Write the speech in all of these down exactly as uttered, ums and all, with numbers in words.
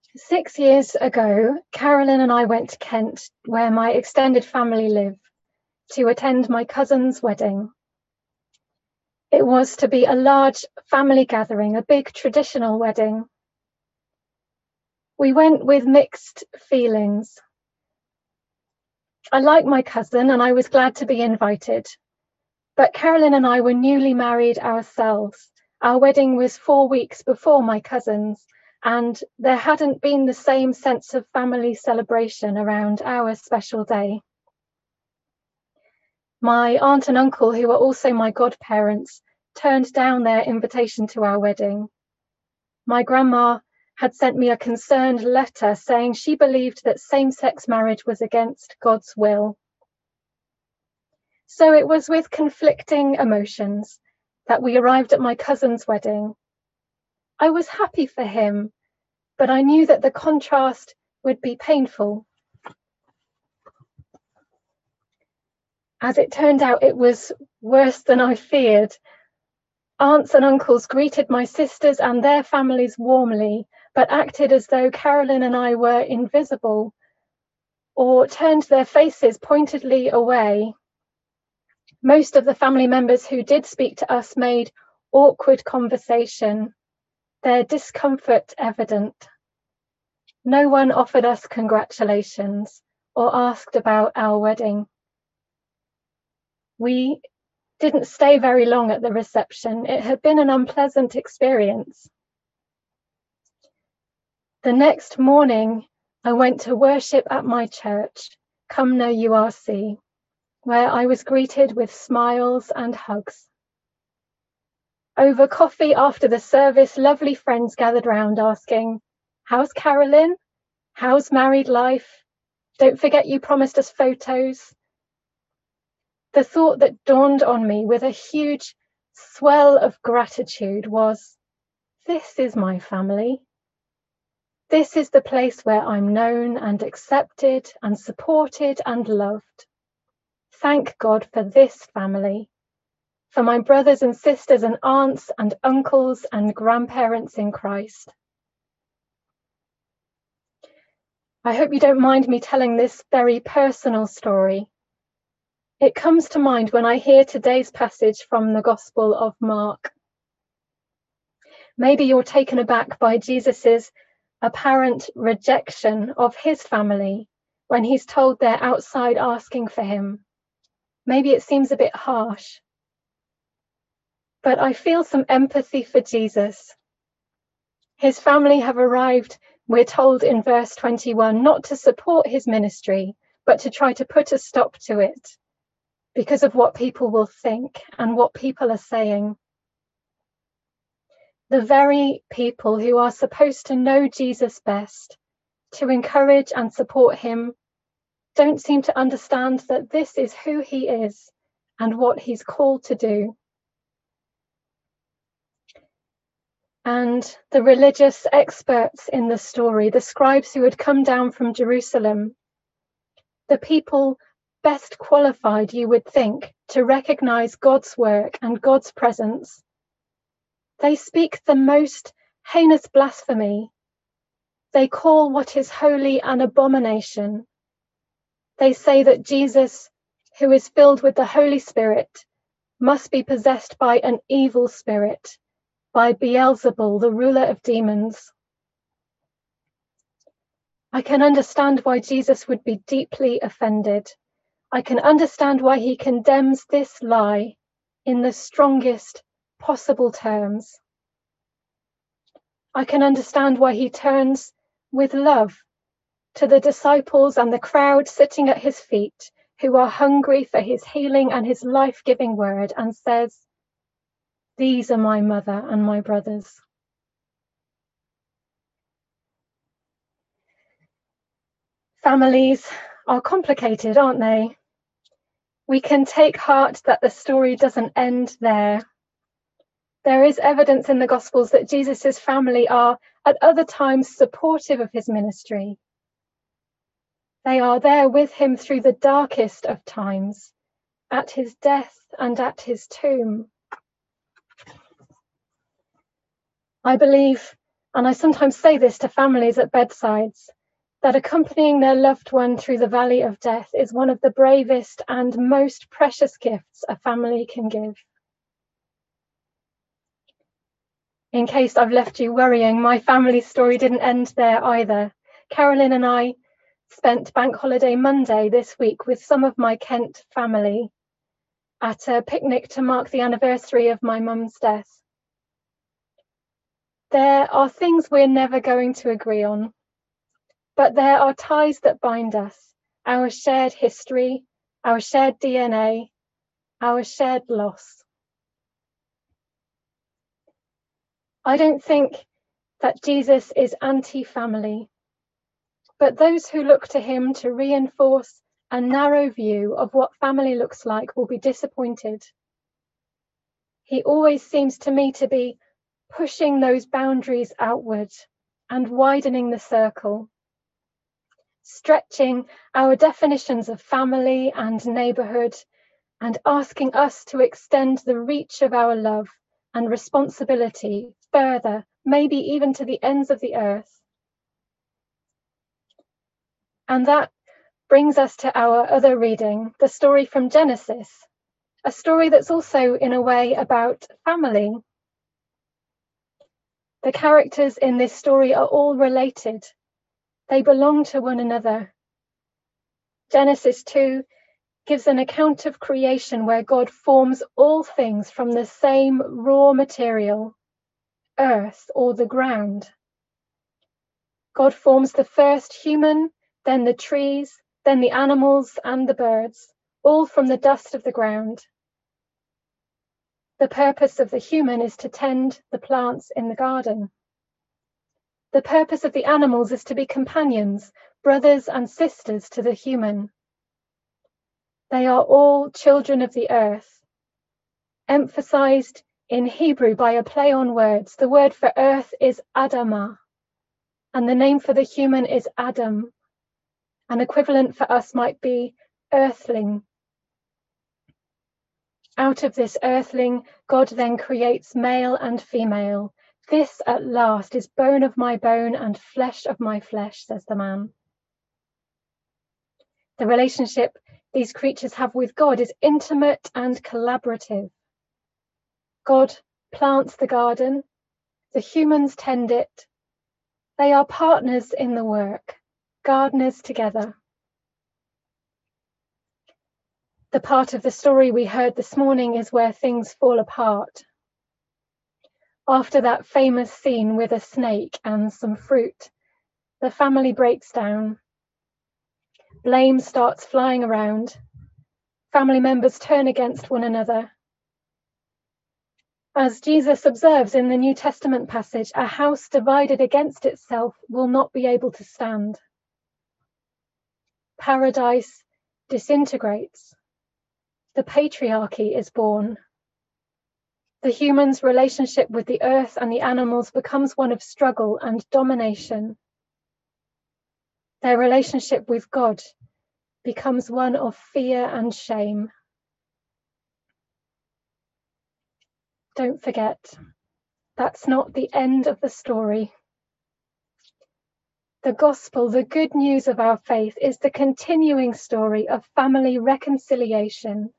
Six years ago, Carolyn and I went to Kent, where my extended family live, to attend my cousin's wedding. It was to be a large family gathering, a big traditional wedding. We went with mixed feelings. I like my cousin and I was glad to be invited. But Carolyn and I were newly married ourselves. Our wedding was four weeks before my cousin's, and there hadn't been the same sense of family celebration around our special day. My aunt and uncle, who are also my godparents, turned down their invitation to our wedding. My grandma had sent me a concerned letter saying she believed that same-sex marriage was against God's will. So it was with conflicting emotions that we arrived at my cousin's wedding. I was happy for him, but I knew that the contrast would be painful. As it turned out, it was worse than I feared. Aunts and uncles greeted my sisters and their families warmly, but acted as though Carolyn and I were invisible, or turned their faces pointedly away. Most of the family members who did speak to us made awkward conversation, their discomfort evident. No one offered us congratulations or asked about our wedding. We didn't stay very long at the reception. It had been an unpleasant experience. The next morning, I went to worship at my church, Cumnor U R C, where I was greeted with smiles and hugs. Over coffee after the service, lovely friends gathered round asking, "How's Carolyn? How's married life? Don't forget you promised us photos." The thought that dawned on me with a huge swell of gratitude was, this is my family. This is the place where I'm known and accepted and supported and loved. Thank God for this family, for my brothers and sisters and aunts and uncles and grandparents in Christ. I hope you don't mind me telling this very personal story. It comes to mind when I hear today's passage from the Gospel of Mark. Maybe you're taken aback by Jesus's apparent rejection of his family when he's told they're outside asking for him. Maybe it seems a bit harsh. But I feel some empathy for Jesus. His family have arrived, we're told in verse twenty-one, not to support his ministry, but to try to put a stop to it because of what people will think and what people are saying. The very people who are supposed to know Jesus best, to encourage and support him, don't seem to understand that this is who he is and what he's called to do. And the religious experts in the story, the scribes who had come down from Jerusalem, the people best qualified, you would think, to recognize God's work and God's presence, they speak the most heinous blasphemy. They call what is holy an abomination. They say that Jesus, who is filled with the Holy Spirit, must be possessed by an evil spirit, by Beelzebul, the ruler of demons. I can understand why Jesus would be deeply offended. I can understand why he condemns this lie in the strongest possible terms. I can understand why he turns with love to the disciples and the crowd sitting at his feet who are hungry for his healing and his life-giving word and says, "These are my mother and my brothers." Families are complicated, aren't they? We can take heart that the story doesn't end there. There is evidence in the Gospels that Jesus's family are at other times supportive of his ministry. They are there with him through the darkest of times, at his death and at his tomb. I believe And I sometimes say this to families at bedsides, that accompanying their loved one through the valley of death is one of the bravest and most precious gifts a family can give. In case I've left you worrying, my family story didn't end there either. Carolyn and I spent Bank Holiday Monday this week with some of my Kent family at a picnic to mark the anniversary of my mum's death. There are things we're never going to agree on, but there are ties that bind us, our shared history, our shared D N A, our shared loss. I don't think that Jesus is anti-family, but those who look to him to reinforce a narrow view of what family looks like will be disappointed. He always seems to me to be pushing those boundaries outward and widening the circle, stretching our definitions of family and neighbourhood and asking us to extend the reach of our love and responsibility further, maybe even to the ends of the earth. And that brings us to our other reading, the story from Genesis, a story that's also in a way about family. The characters in this story are all related. They belong to one another. Genesis two gives an account of creation where God forms all things from the same raw material, earth or the ground. God forms the first human, then the trees, then the animals and the birds, all from the dust of the ground. The purpose of the human is to tend the plants in the garden. The purpose of the animals is to be companions, brothers and sisters to the human. They are all children of the earth, emphasized in Hebrew by a play on words. The word for earth is Adamah, and the name for the human is Adam. An equivalent for us might be earthling. Out of this earthling, God then creates male and female. This at last is bone of my bone and flesh of my flesh, says the man. The relationship these creatures have with God is intimate and collaborative. God plants the garden, the humans tend it. They are partners in the work, gardeners together. The part of the story we heard this morning is where things fall apart. After that famous scene with a snake and some fruit, the family breaks down. Blame starts flying around. Family members turn against one another. As Jesus observes in the New Testament passage, a house divided against itself will not be able to stand. Paradise disintegrates. The patriarchy is born. The human's relationship with the earth and the animals becomes one of struggle and domination. Their relationship with God becomes one of fear and shame. Don't forget, that's not the end of the story. The gospel, the good news of our faith, is the continuing story of family reconciliation.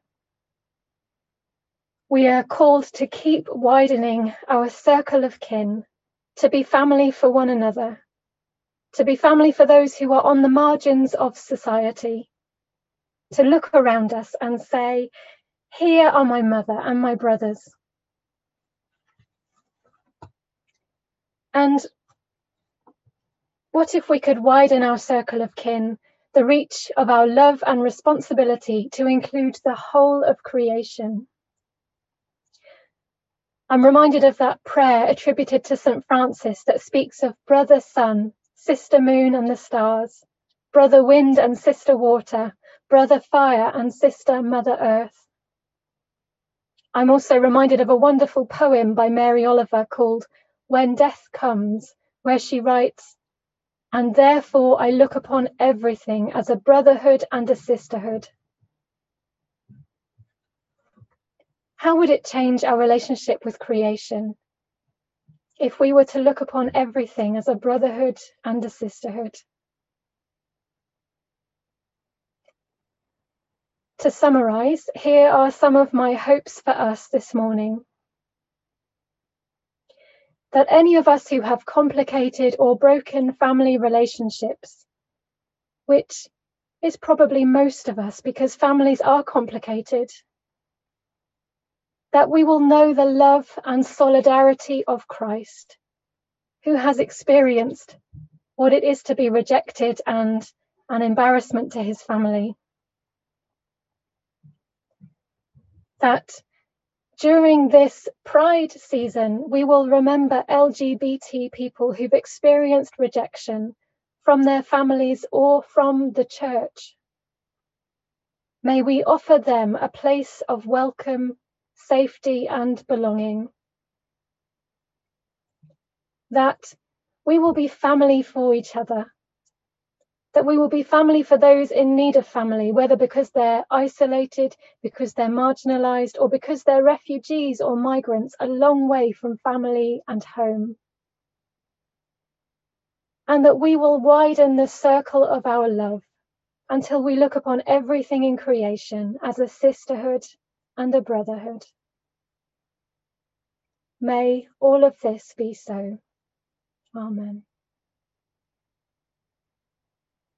We are called to keep widening our circle of kin, to be family for one another, to be family for those who are on the margins of society, to look around us and say, here are my mother and my brothers. And what if we could widen our circle of kin, the reach of our love and responsibility to include the whole of creation? I'm reminded of that prayer attributed to Saint Francis that speaks of brother sun, sister moon and the stars, brother wind and sister water, brother fire and sister mother earth. I'm also reminded of a wonderful poem by Mary Oliver called When Death Comes, where she writes, and therefore I look upon everything as a brotherhood and a sisterhood. How would it change our relationship with creation if we were to look upon everything as a brotherhood and a sisterhood. To summarize, here are some of my hopes for us this morning. That any of us who have complicated or broken family relationships, which is probably most of us because families are complicated, that we will know the love and solidarity of Christ, who has experienced what it is to be rejected and an embarrassment to his family. That during this Pride season, we will remember L G B T people who've experienced rejection from their families or from the church. May we offer them a place of welcome, safety, and belonging. That we will be family for each other. That we will be family for those in need of family, whether because they're isolated, because they're marginalized, or because they're refugees or migrants a long way from family and home. And that we will widen the circle of our love until we look upon everything in creation as a sisterhood and a brotherhood. May all of this be so. Amen.